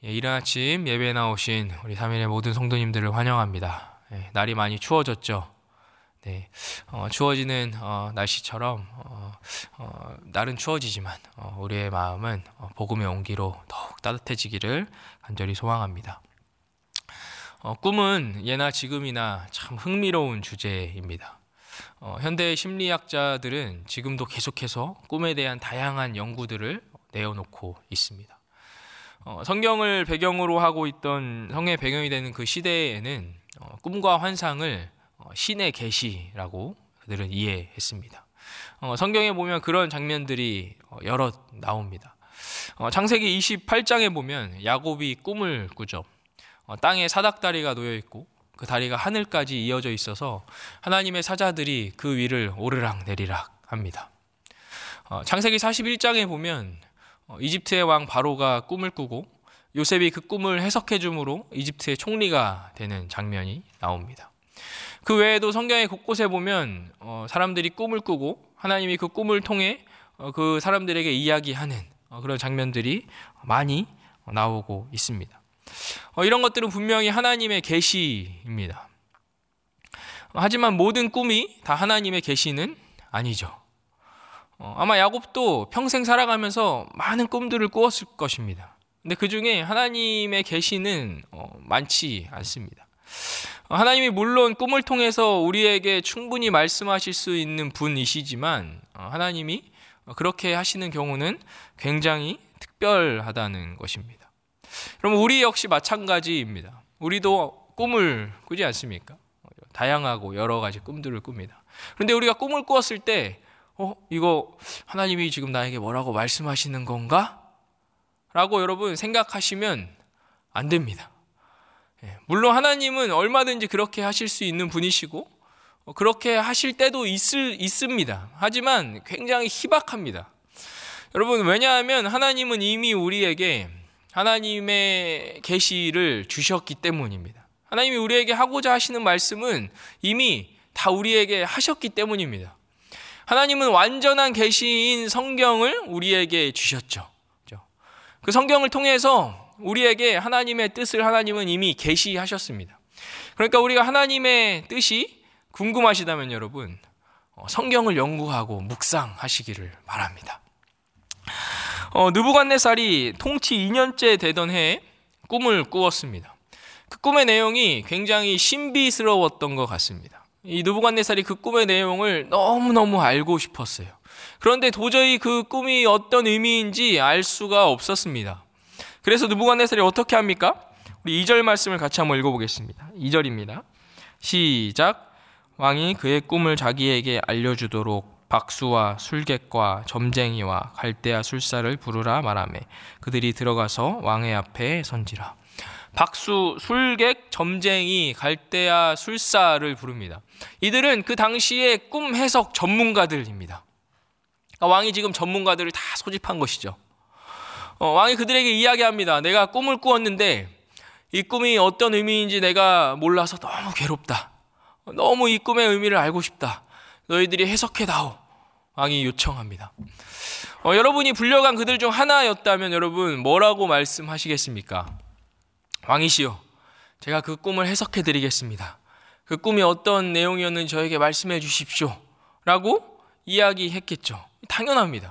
이른 아침 예배에 나오신 우리 삼일의 모든 성도님들을 환영합니다. 날이 많이 추워졌죠. 네, 추워지는 날씨처럼 날은 추워지지만 우리의 마음은 복음의 온기로 더욱 따뜻해지기를 간절히 소망합니다. 꿈은 예나 지금이나 참 흥미로운 주제입니다. 현대 심리학자들은 지금도 계속해서 꿈에 대한 다양한 연구들을 내어놓고 있습니다. 성경을 배경으로 하고 있던 성경의 배경이 되는 그 시대에는 꿈과 환상을 신의 계시라고 그들은 이해했습니다. 성경에 보면 그런 장면들이 여럿 나옵니다. 창세기 28장에 보면 야곱이 꿈을 꾸죠. 땅에 사닥다리가 놓여 있고 그 다리가 하늘까지 이어져 있어서 하나님의 사자들이 그 위를 오르락 내리락 합니다. 창세기 41장에 보면 이집트의 왕 바로가 꿈을 꾸고 요셉이 그 꿈을 해석해 줌으로 이집트의 총리가 되는 장면이 나옵니다. 그 외에도 성경의 곳곳에 보면 사람들이 꿈을 꾸고 하나님이 그 꿈을 통해 그 사람들에게 이야기하는 그런 장면들이 많이 나오고 있습니다. 이런 것들은 분명히 하나님의 계시입니다. 하지만 모든 꿈이 다 하나님의 계시는 아니죠. 아마 야곱도 평생 살아가면서 많은 꿈들을 꾸었을 것입니다. 근데 그 중에 하나님의 계시는 많지 않습니다. 하나님이 물론 꿈을 통해서 우리에게 충분히 말씀하실 수 있는 분이시지만 하나님이 그렇게 하시는 경우는 굉장히 특별하다는 것입니다. 그럼 우리 역시 마찬가지입니다. 우리도 꿈을 꾸지 않습니까? 다양하고 여러 가지 꿈들을 꿉니다. 그런데 우리가 꿈을 꾸었을 때 이거 하나님이 지금 나에게 뭐라고 말씀하시는 건가? 라고 여러분 생각하시면 안 됩니다. 물론 하나님은 얼마든지 그렇게 하실 수 있는 분이시고 그렇게 하실 때도 있습니다. 하지만 굉장히 희박합니다. 여러분, 왜냐하면 하나님은 이미 우리에게 하나님의 계시를 주셨기 때문입니다. 하나님이 우리에게 하고자 하시는 말씀은 이미 다 우리에게 하셨기 때문입니다. 하나님은 완전한 계시인 성경을 우리에게 주셨죠. 그 성경을 통해서 우리에게 하나님의 뜻을 하나님은 이미 계시하셨습니다. 그러니까 우리가 하나님의 뜻이 궁금하시다면 여러분, 성경을 연구하고 묵상하시기를 바랍니다. 느부갓네살이 통치 2년째 되던 해에 꿈을 꾸었습니다. 그 꿈의 내용이 굉장히 신비스러웠던 것 같습니다. 이 느부갓네살이 그 꿈의 내용을 너무너무 알고 싶었어요. 그런데 도저히 그 꿈이 어떤 의미인지 알 수가 없었습니다. 그래서 느부갓네살이 어떻게 합니까? 우리 2절 말씀을 같이 한번 읽어보겠습니다. 2절입니다. 시작. 왕이 그의 꿈을 자기에게 알려주도록 박수와 술객과 점쟁이와 갈대아 술사를 부르라 말하매 그들이 들어가서 왕의 앞에 선지라. 박수, 술객, 점쟁이, 갈대아 술사를 부릅니다. 이들은 그 당시의 꿈 해석 전문가들입니다. 왕이 지금 전문가들을 다 소집한 것이죠. 왕이 그들에게 이야기합니다. 내가 꿈을 꾸었는데 이 꿈이 어떤 의미인지 내가 몰라서 너무 괴롭다. 너무 이 꿈의 의미를 알고 싶다. 너희들이 해석해다오. 왕이 요청합니다. 여러분이 불려간 그들 중 하나였다면 여러분 뭐라고 말씀하시겠습니까? 왕이시여, 제가 그 꿈을 해석해 드리겠습니다. 그 꿈이 어떤 내용이었는지 저에게 말씀해 주십시오. 라고 이야기했겠죠. 당연합니다.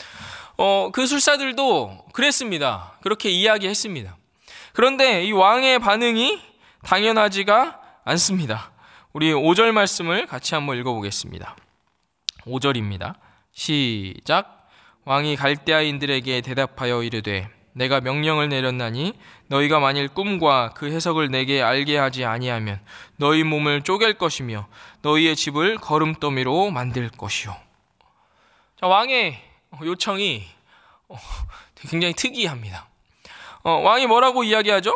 그 술사들도 그랬습니다. 그렇게 이야기했습니다. 그런데 이 왕의 반응이 당연하지가 않습니다. 우리 5절 말씀을 같이 한번 읽어보겠습니다. 5절입니다. 시작. 왕이 갈대아인들에게 대답하여 이르되 내가 명령을 내렸나니 너희가 만일 꿈과 그 해석을 내게 알게 하지 아니하면 너희 몸을 쪼갤 것이며 너희의 집을 거름더미로 만들 것이요. 자, 왕의 요청이 굉장히 특이합니다. 왕이 뭐라고 이야기하죠?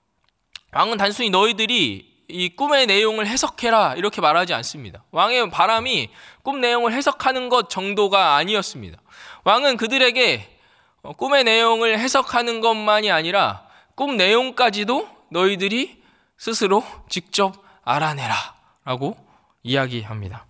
왕은 단순히 너희들이 이 꿈의 내용을 해석해라 이렇게 말하지 않습니다. 왕의 바람이 꿈 내용을 해석하는 것 정도가 아니었습니다. 왕은 그들에게 꿈의 내용을 해석하는 것만이 아니라 꿈 내용까지도 너희들이 스스로 직접 알아내라 라고 이야기합니다.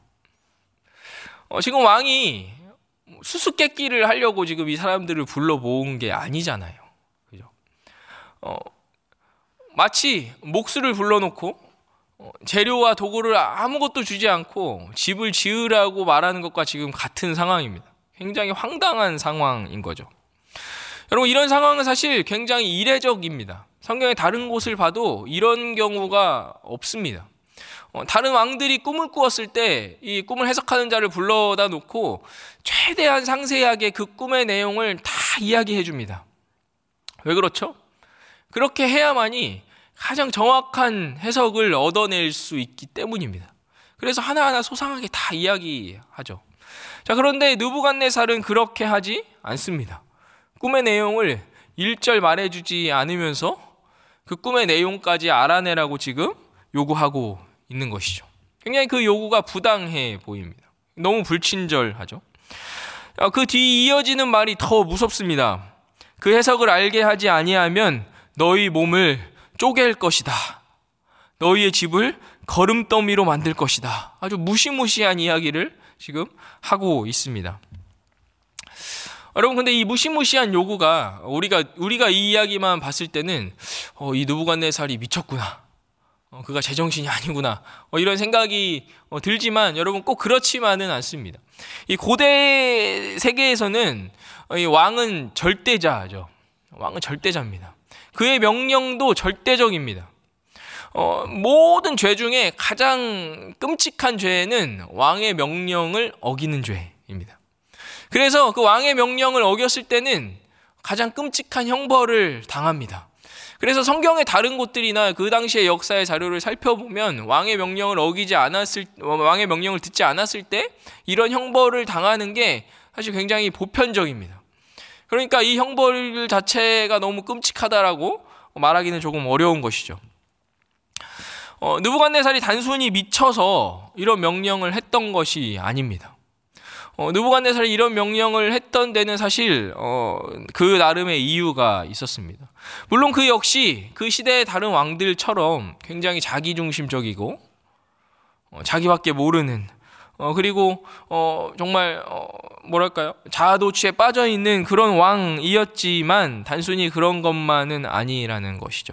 지금 왕이 수수께끼를 하려고 지금 이 사람들을 불러 모은 게 아니잖아요. 그죠? 마치 목수를 불러놓고 재료와 도구를 아무것도 주지 않고 집을 지으라고 말하는 것과 지금 같은 상황입니다. 굉장히 황당한 상황인 거죠. 여러분, 이런 상황은 사실 굉장히 이례적입니다. 성경의 다른 곳을 봐도 이런 경우가 없습니다. 다른 왕들이 꿈을 꾸었을 때 이 꿈을 해석하는 자를 불러다 놓고 최대한 상세하게 그 꿈의 내용을 다 이야기해 줍니다. 왜 그렇죠? 그렇게 해야만이 가장 정확한 해석을 얻어낼 수 있기 때문입니다. 그래서 하나하나 소상하게 다 이야기하죠. 자, 그런데 느부갓네살은 그렇게 하지 않습니다. 꿈의 내용을 1절 말해주지 않으면서 그 꿈의 내용까지 알아내라고 지금 요구하고 있는 것이죠. 굉장히 그 요구가 부당해 보입니다. 너무 불친절하죠. 그 뒤 이어지는 말이 더 무섭습니다. 그 해석을 알게 하지 아니하면 너희 몸을 쪼갤 것이다. 너희의 집을 거름더미로 만들 것이다. 아주 무시무시한 이야기를 지금 하고 있습니다. 여러분, 근데 이 무시무시한 요구가 우리가 이 이야기만 봤을 때는 이 느부갓네살이 미쳤구나. 그가 제정신이 아니구나. 이런 생각이 들지만 여러분, 꼭 그렇지만은 않습니다. 이 고대 세계에서는 이 왕은 절대자죠. 왕은 절대자입니다. 그의 명령도 절대적입니다. 모든 죄 중에 가장 끔찍한 죄는 왕의 명령을 어기는 죄입니다. 그래서 그 왕의 명령을 어겼을 때는 가장 끔찍한 형벌을 당합니다. 그래서 성경의 다른 곳들이나 그 당시의 역사의 자료를 살펴보면 왕의 명령을 듣지 않았을 때 이런 형벌을 당하는 게 사실 굉장히 보편적입니다. 그러니까 이 형벌 자체가 너무 끔찍하다라고 말하기는 조금 어려운 것이죠. 느부갓네살이 단순히 미쳐서 이런 명령을 했던 것이 아닙니다. 느부갓네살이 이런 명령을 했던 데는 사실 그 나름의 이유가 있었습니다. 물론 그 역시 그 시대의 다른 왕들처럼 굉장히 자기중심적이고 자기밖에 모르는 그리고 정말 뭐랄까요, 자아도취에 빠져있는 그런 왕이었지만 단순히 그런 것만은 아니라는 것이죠.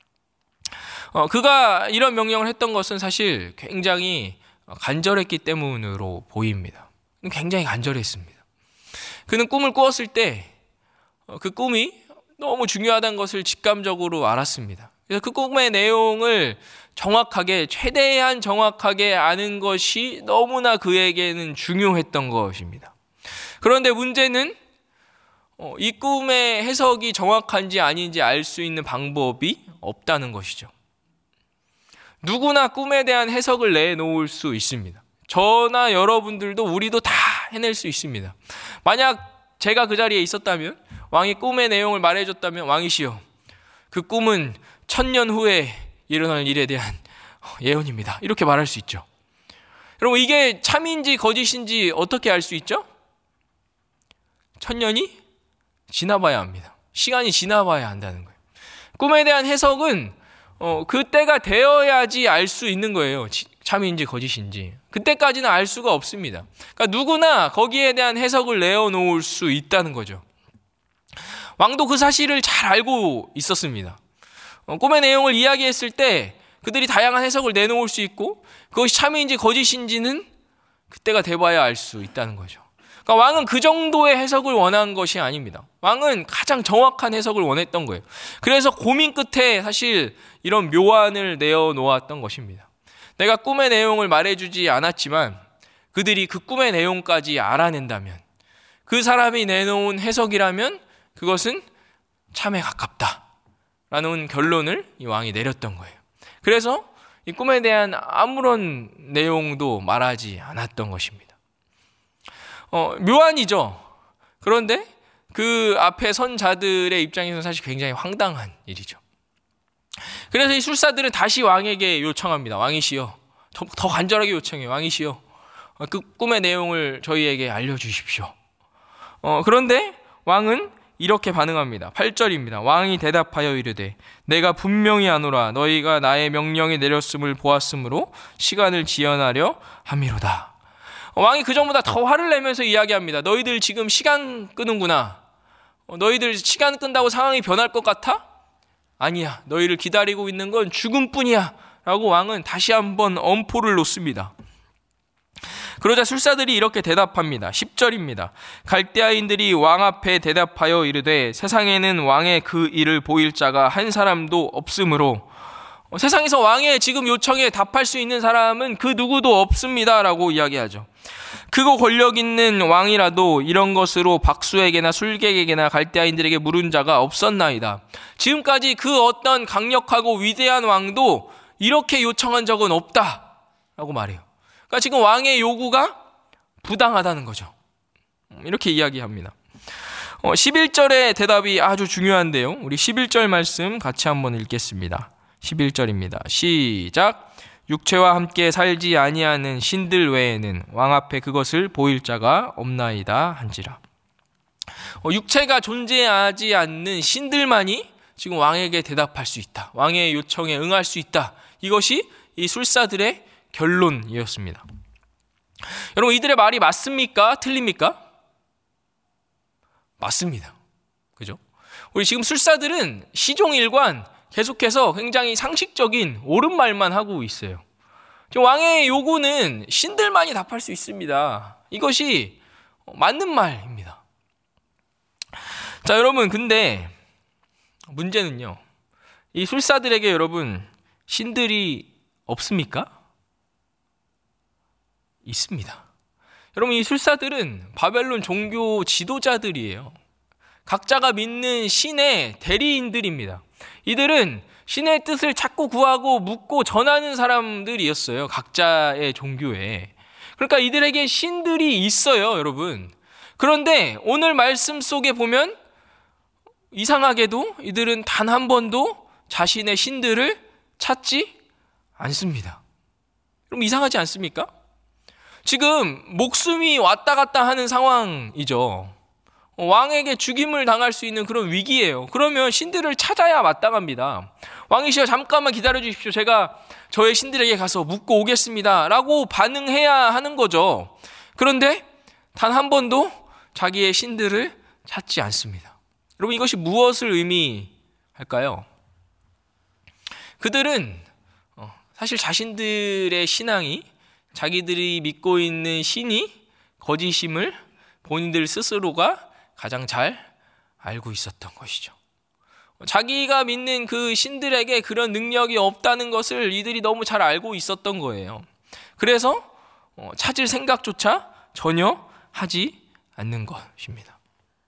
그가 이런 명령을 했던 것은 사실 굉장히 간절했기 때문으로 보입니다. 굉장히 간절했습니다. 그는 꿈을 꾸었을 때 그 꿈이 너무 중요하다는 것을 직감적으로 알았습니다. 그래서 그 꿈의 내용을 최대한 정확하게 아는 것이 너무나 그에게는 중요했던 것입니다. 그런데 문제는 이 꿈의 해석이 정확한지 아닌지 알 수 있는 방법이 없다는 것이죠. 누구나 꿈에 대한 해석을 내놓을 수 있습니다. 저나 여러분들도 우리도 다 해낼 수 있습니다. 만약 제가 그 자리에 있었다면, 왕이 꿈의 내용을 말해줬다면, 왕이시여, 그 꿈은 1000년 후에 일어날 일에 대한 예언입니다. 이렇게 말할 수 있죠. 여러분, 이게 참인지 거짓인지 어떻게 알 수 있죠? 1000년이 지나봐야 합니다. 시간이 지나봐야 한다는 거예요. 꿈에 대한 해석은 그때가 되어야지 알 수 있는 거예요. 참인지 거짓인지. 그때까지는 알 수가 없습니다. 그러니까 누구나 거기에 대한 해석을 내어놓을 수 있다는 거죠. 왕도 그 사실을 잘 알고 있었습니다. 꿈의 내용을 이야기했을 때 그들이 다양한 해석을 내놓을 수 있고 그것이 참인지 거짓인지는 그때가 돼봐야 알 수 있다는 거죠. 그러니까 왕은 그 정도의 해석을 원한 것이 아닙니다. 왕은 가장 정확한 해석을 원했던 거예요. 그래서 고민 끝에 사실 이런 묘안을 내어놓았던 것입니다. 내가 꿈의 내용을 말해주지 않았지만 그들이 그 꿈의 내용까지 알아낸다면, 그 사람이 내놓은 해석이라면 그것은 참에 가깝다라는 결론을 이 왕이 내렸던 거예요. 그래서 이 꿈에 대한 아무런 내용도 말하지 않았던 것입니다. 묘안이죠. 그런데 그 앞에 선 자들의 입장에서는 사실 굉장히 황당한 일이죠. 그래서 이 술사들은 다시 왕에게 요청합니다. 왕이시여, 더 간절하게 요청해요. 왕이시여, 그 꿈의 내용을 저희에게 알려주십시오. 그런데 왕은 이렇게 반응합니다. 8절입니다. 왕이 대답하여 이르되 내가 분명히 아노라. 너희가 나의 명령이 내렸음을 보았으므로 시간을 지연하려 함이로다. 왕이 그 전보다 더 화를 내면서 이야기합니다. 너희들 지금 시간 끄는구나. 너희들 시간 끈다고 상황이 변할 것 같아? 아니야, 너희를 기다리고 있는 건 죽음뿐이야 라고 왕은 다시 한번 엄포를 놓습니다. 그러자 술사들이 이렇게 대답합니다. 10절입니다. 갈대아인들이 왕 앞에 대답하여 이르되 세상에는 왕의 그 일을 보일 자가 한 사람도 없으므로, 세상에서 왕의 지금 요청에 답할 수 있는 사람은 그 누구도 없습니다 라고 이야기하죠. 크고 권력 있는 왕이라도 이런 것으로 박수에게나 술객에게나 갈대아인들에게 물은 자가 없었나이다. 지금까지 그 어떤 강력하고 위대한 왕도 이렇게 요청한 적은 없다 라고 말해요. 그러니까 지금 왕의 요구가 부당하다는 거죠. 이렇게 이야기합니다. 11절의 대답이 아주 중요한데요. 우리 11절 말씀 같이 한번 읽겠습니다. 11절입니다. 시작. 육체와 함께 살지 아니하는 신들 외에는 왕 앞에 그것을 보일 자가 없나이다 한지라. 육체가 존재하지 않는 신들만이 지금 왕에게 대답할 수 있다. 왕의 요청에 응할 수 있다. 이것이 이 술사들의 결론이었습니다. 여러분, 이들의 말이 맞습니까? 틀립니까? 맞습니다. 그죠? 우리 지금 술사들은 시종일관 계속해서 굉장히 상식적인 옳은 말만 하고 있어요. 지금 왕의 요구는 신들만이 답할 수 있습니다. 이것이 맞는 말입니다. 자, 여러분, 근데 문제는요, 이 술사들에게 여러분 신들이 없습니까? 있습니다. 여러분, 이 술사들은 바벨론 종교 지도자들이에요. 각자가 믿는 신의 대리인들입니다. 이들은 신의 뜻을 찾고 구하고 묻고 전하는 사람들이었어요. 각자의 종교에. 그러니까 이들에게 신들이 있어요, 여러분. 그런데 오늘 말씀 속에 보면 이상하게도 이들은 단 한 번도 자신의 신들을 찾지 않습니다. 그럼 이상하지 않습니까? 지금 목숨이 왔다 갔다 하는 상황이죠. 왕에게 죽임을 당할 수 있는 그런 위기예요. 그러면 신들을 찾아야 마땅합니다. 왕이시여, 잠깐만 기다려 주십시오. 제가 저의 신들에게 가서 묻고 오겠습니다 라고 반응해야 하는 거죠. 그런데 단 한 번도 자기의 신들을 찾지 않습니다. 여러분, 이것이 무엇을 의미할까요? 그들은 사실 자신들의 신앙이, 자기들이 믿고 있는 신이 거짓임을 본인들 스스로가 가장 잘 알고 있었던 것이죠. 자기가 믿는 그 신들에게 그런 능력이 없다는 것을 이들이 너무 잘 알고 있었던 거예요. 그래서 찾을 생각조차 전혀 하지 않는 것입니다.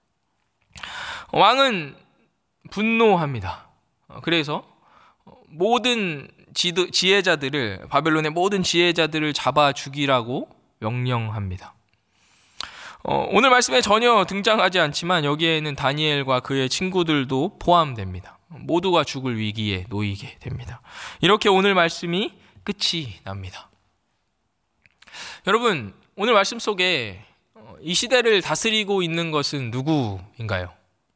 왕은 분노합니다. 그래서 모든 지혜자들을, 바벨론의 모든 지혜자들을 잡아 죽이라고 명령합니다. 오늘 말씀에 전혀 등장하지 않지만 여기에는 다니엘과 그의 친구들도 포함됩니다. 모두가 죽을 위기에 놓이게 됩니다. 이렇게 오늘 말씀이 끝이 납니다. 여러분, 오늘 말씀 속에 이 시대를 다스리고 있는 것은 누구인가요?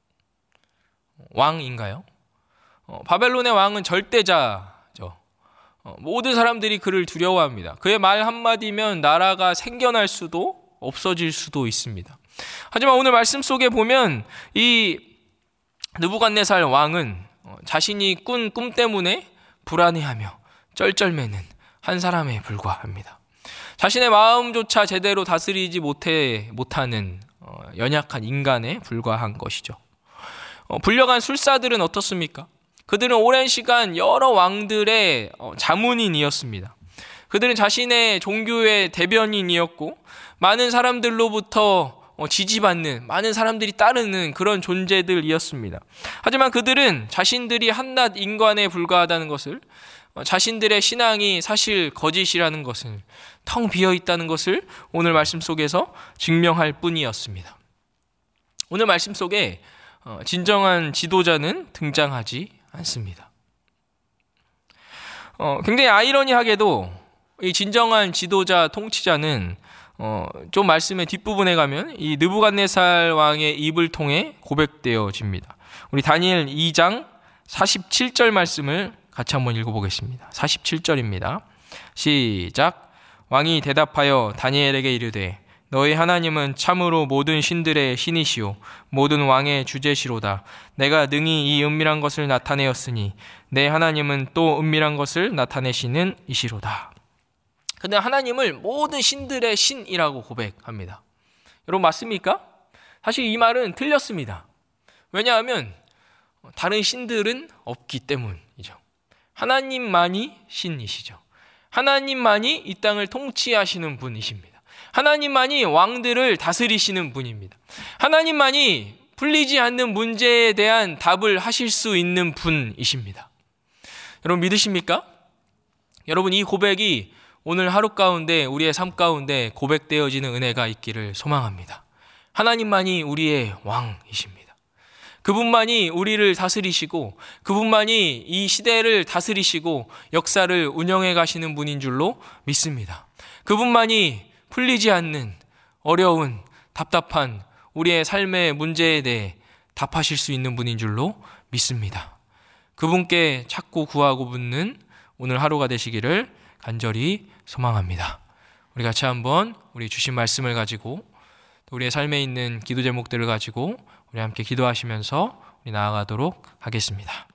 왕인가요? 바벨론의 왕은 절대자죠. 모든 사람들이 그를 두려워합니다. 그의 말 한마디면 나라가 생겨날 수도 없어질 수도 있습니다. 하지만 오늘 말씀 속에 보면 이 느부갓네살 왕은 자신이 꾼 꿈 때문에 불안해하며 쩔쩔매는 한 사람에 불과합니다. 자신의 마음조차 제대로 다스리지 못하는 연약한 인간에 불과한 것이죠. 불려간 술사들은 어떻습니까? 그들은 오랜 시간 여러 왕들의 자문인이었습니다. 그들은 자신의 종교의 대변인이었고 많은 사람들로부터 지지받는, 많은 사람들이 따르는 그런 존재들이었습니다. 하지만 그들은 자신들이 한낱 인간에 불과하다는 것을, 자신들의 신앙이 사실 거짓이라는 것을, 텅 비어있다는 것을 오늘 말씀 속에서 증명할 뿐이었습니다. 오늘 말씀 속에 진정한 지도자는 등장하지 않습니다. 굉장히 아이러니하게도 이 진정한 지도자, 통치자는 좀 말씀의 뒷부분에 가면 이 느부갓네살 왕의 입을 통해 고백되어집니다. 우리 다니엘 2장 47절 말씀을 같이 한번 읽어보겠습니다. 47절입니다. 시작. 왕이 대답하여 다니엘에게 이르되 너희 하나님은 참으로 모든 신들의 신이시오 모든 왕의 주제시로다. 내가 능히 이 은밀한 것을 나타내었으니 내 하나님은 또 은밀한 것을 나타내시는 이시로다. 근데 하나님을 모든 신들의 신이라고 고백합니다. 여러분 맞습니까? 사실 이 말은 틀렸습니다. 왜냐하면 다른 신들은 없기 때문이죠. 하나님만이 신이시죠. 하나님만이 이 땅을 통치하시는 분이십니다. 하나님만이 왕들을 다스리시는 분입니다. 하나님만이 풀리지 않는 문제에 대한 답을 하실 수 있는 분이십니다. 여러분 믿으십니까? 여러분 이 고백이 오늘 하루 가운데 우리의 삶 가운데 고백되어지는 은혜가 있기를 소망합니다. 하나님만이 우리의 왕이십니다. 그분만이 우리를 다스리시고 그분만이 이 시대를 다스리시고 역사를 운영해 가시는 분인 줄로 믿습니다. 그분만이 풀리지 않는 어려운 답답한 우리의 삶의 문제에 대해 답하실 수 있는 분인 줄로 믿습니다. 그분께 찾고 구하고 붙는 오늘 하루가 되시기를 간절히 소망합니다. 우리 같이 한번 우리 주신 말씀을 가지고 우리의 삶에 있는 기도 제목들을 가지고 우리 함께 기도하시면서 우리 나아가도록 하겠습니다.